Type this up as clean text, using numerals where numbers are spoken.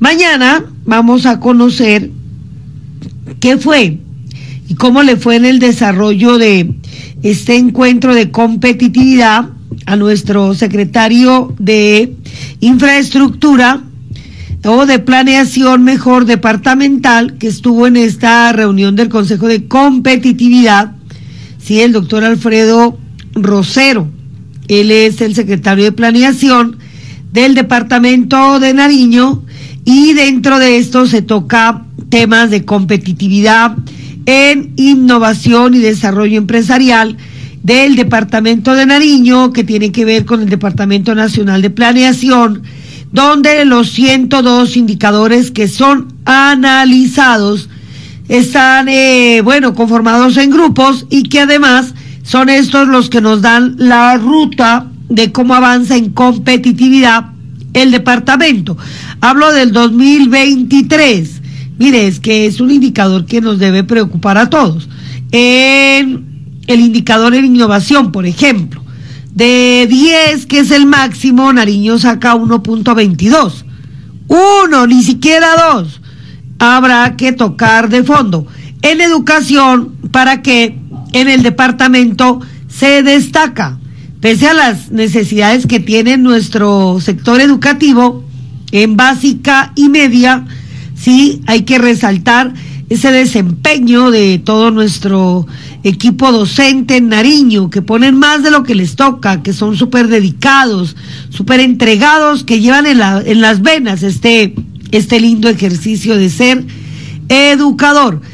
Mañana vamos a conocer qué fue y cómo le fue en el desarrollo de este encuentro de competitividad a nuestro secretario de Infraestructura o de Planeación, mejor, departamental, que estuvo en esta reunión del Consejo de Competitividad, sí, el doctor Alfredo Rosero. Él es el secretario de Planeación del departamento de Nariño, y dentro de esto se toca temas de competitividad en innovación y desarrollo empresarial del departamento de Nariño, que tiene que ver con el Departamento Nacional de Planeación, donde los 102 indicadores que son analizados están, conformados en grupos, y que además son estos los que nos dan la ruta de cómo avanza en competitividad el departamento. Hablo del 2023. Mire, es que es un indicador que nos debe preocupar a todos. El indicador en innovación, por ejemplo, de 10, que es el máximo, Nariño saca 1.22. Ni siquiera 2. Habrá que tocar de fondo. En educación, para que en el departamento se destaca, pese a las necesidades que tiene nuestro sector educativo en básica y media, sí, hay que resaltar ese desempeño de todo nuestro equipo docente en Nariño, que ponen más de lo que les toca, que son súper dedicados, súper entregados, que llevan en las venas este lindo ejercicio de ser educador.